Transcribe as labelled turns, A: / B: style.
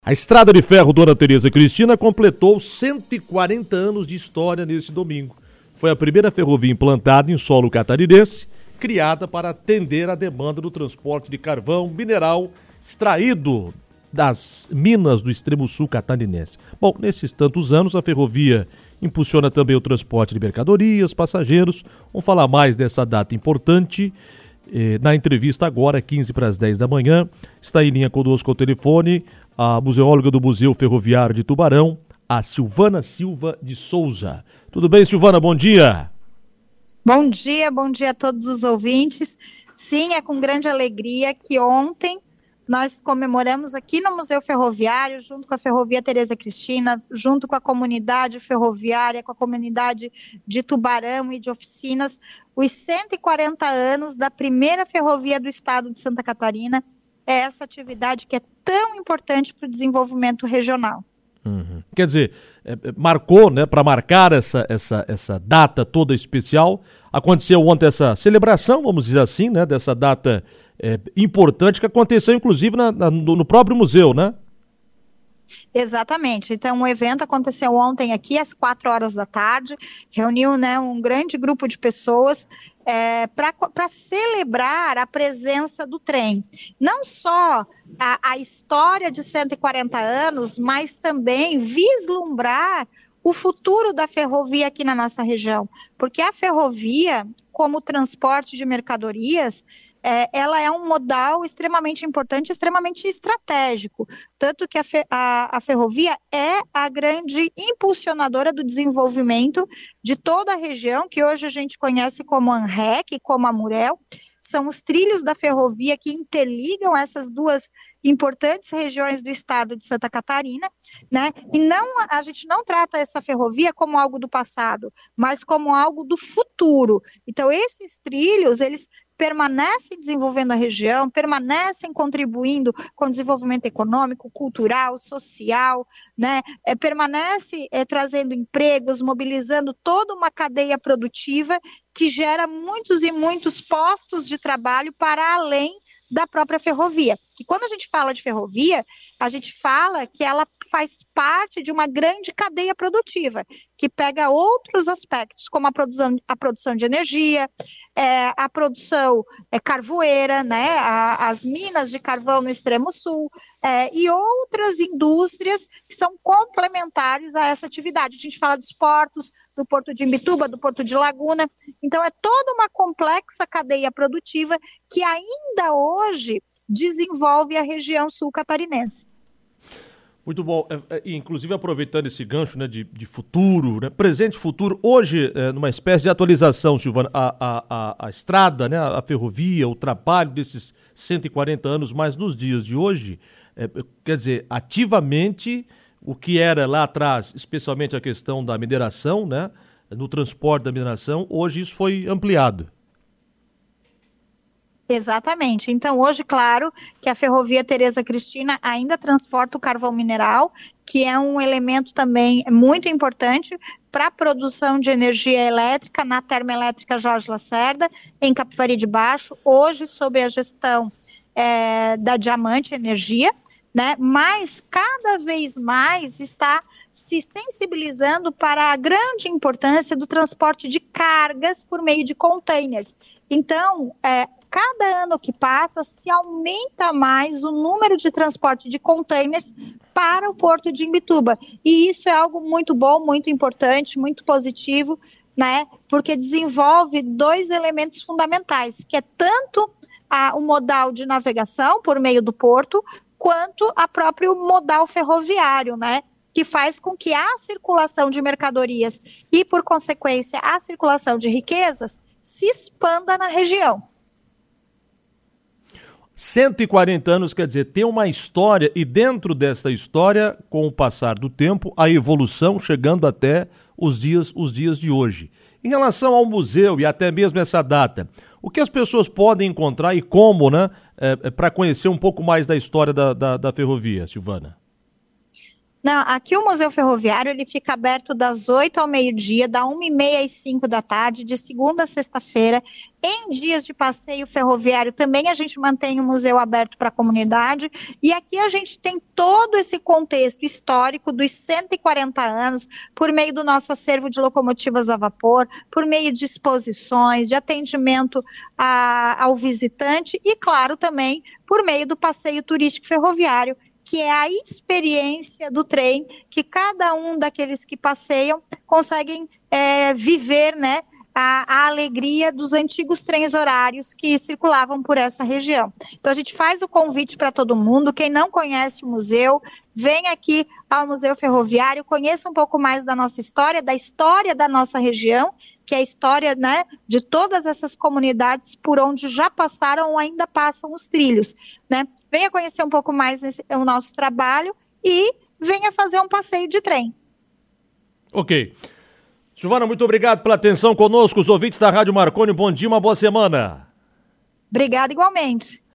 A: A Estrada de Ferro Dona Teresa Cristina completou 140 anos de história neste domingo. Foi a primeira ferrovia implantada em solo catarinense, criada para atender a demanda do transporte de carvão mineral extraído das minas do extremo sul catarinense. Bom, nesses tantos anos, a ferrovia impulsiona também o transporte de mercadorias, passageiros. Vamos falar mais dessa data importante na entrevista agora, 15 para as 10 da manhã. Está em linha conosco ao telefone a museóloga do Museu Ferroviário de Tubarão, a Silvana Silva de Souza. Tudo bem, Silvana? Bom dia.
B: Bom dia a todos os ouvintes. Sim, é com grande alegria que ontem nós comemoramos aqui no Museu Ferroviário, junto com a Ferrovia Teresa Cristina, junto com a comunidade ferroviária, com a comunidade de Tubarão e de oficinas, os 140 anos da primeira ferrovia do estado de Santa Catarina. É essa atividade que é tão importante para o desenvolvimento regional.
A: Uhum. Quer dizer, marcou, né, para marcar essa data toda especial, aconteceu ontem essa celebração, vamos dizer assim, né, dessa data importante que aconteceu inclusive no próprio museu, né?
B: Exatamente, então o evento aconteceu ontem aqui às 4 horas da tarde, reuniu, né, um grande grupo de pessoas para celebrar a presença do trem, não só a história de 140 anos, mas também vislumbrar o futuro da ferrovia aqui na nossa região, porque a ferrovia, como transporte de mercadorias, ela é um modal extremamente importante, extremamente estratégico, tanto que a ferrovia é a grande impulsionadora do desenvolvimento de toda a região, que hoje a gente conhece como ANREC, como a Murel. São os trilhos da ferrovia que interligam essas duas importantes regiões do estado de Santa Catarina, né? E a gente não trata essa ferrovia como algo do passado, mas como algo do futuro. Então, esses trilhos, eles permanecem desenvolvendo a região, permanecem contribuindo com o desenvolvimento econômico, cultural, social, né? Permanece trazendo empregos, mobilizando toda uma cadeia produtiva que gera muitos e muitos postos de trabalho para além da própria ferrovia. E quando a gente fala de ferrovia, a gente fala que ela faz parte de uma grande cadeia produtiva, que pega outros aspectos, como a produção de energia, a produção carvoeira, né, as minas de carvão no extremo sul, e outras indústrias que são complementares a essa atividade. A gente fala dos portos, do Porto de Imbituba, do Porto de Laguna. Então, é toda uma complexa cadeia produtiva que ainda hoje desenvolve a região sul catarinense.
A: Muito bom. Inclusive, aproveitando esse gancho, né, de futuro, né, presente e futuro, hoje, numa espécie de atualização, Silvana, a estrada, né, a ferrovia, o trabalho desses 140 anos, mas nos dias de hoje, quer dizer, ativamente, o que era lá atrás, especialmente a questão da mineração, né, no transporte da mineração, hoje isso foi ampliado.
B: Exatamente. Então, hoje, claro, que a Ferrovia Teresa Cristina ainda transporta o carvão mineral, que é um elemento também muito importante para a produção de energia elétrica na termoelétrica Jorge Lacerda, em Capivari de Baixo, hoje sob a gestão da Diamante Energia, né? Mas cada vez mais está se sensibilizando para a grande importância do transporte de cargas por meio de containers. Então, cada ano que passa, se aumenta mais o número de transporte de containers para o Porto de Imbituba. E isso é algo muito bom, muito importante, muito positivo, né? Porque desenvolve dois elementos fundamentais, que é tanto o modal de navegação por meio do porto, quanto a próprio modal ferroviário, né? Que faz com que a circulação de mercadorias e, por consequência, a circulação de riquezas se expanda na região.
A: 140 anos, quer dizer, tem uma história, e dentro dessa história, com o passar do tempo, a evolução chegando até os dias de hoje. Em relação ao museu e até mesmo essa data, o que as pessoas podem encontrar e como, né, para conhecer um pouco mais da história da ferrovia, Silvana?
B: Não, aqui o Museu Ferroviário ele fica aberto das 8 ao meio-dia, da 1h30 às 5 da tarde, de segunda a sexta-feira. Em dias de passeio ferroviário também a gente mantém o museu aberto para a comunidade. E aqui a gente tem todo esse contexto histórico dos 140 anos, por meio do nosso acervo de locomotivas a vapor, por meio de exposições, de atendimento ao visitante e, claro, também por meio do passeio turístico ferroviário, que é a experiência do trem, que cada um daqueles que passeiam conseguem viver, né, a alegria dos antigos trens horários que circulavam por essa região. Então a gente faz o convite para todo mundo, quem não conhece o museu, vem aqui ao Museu Ferroviário, conheça um pouco mais da nossa história, da história da nossa região, que é a história, né, de todas essas comunidades por onde já passaram ou ainda passam os trilhos, né? Venha conhecer um pouco mais o nosso trabalho e venha fazer um passeio de trem.
A: Ok. Silvana, muito obrigado pela atenção conosco, os ouvintes da Rádio Marconi, bom dia, uma boa semana.
B: Obrigada igualmente.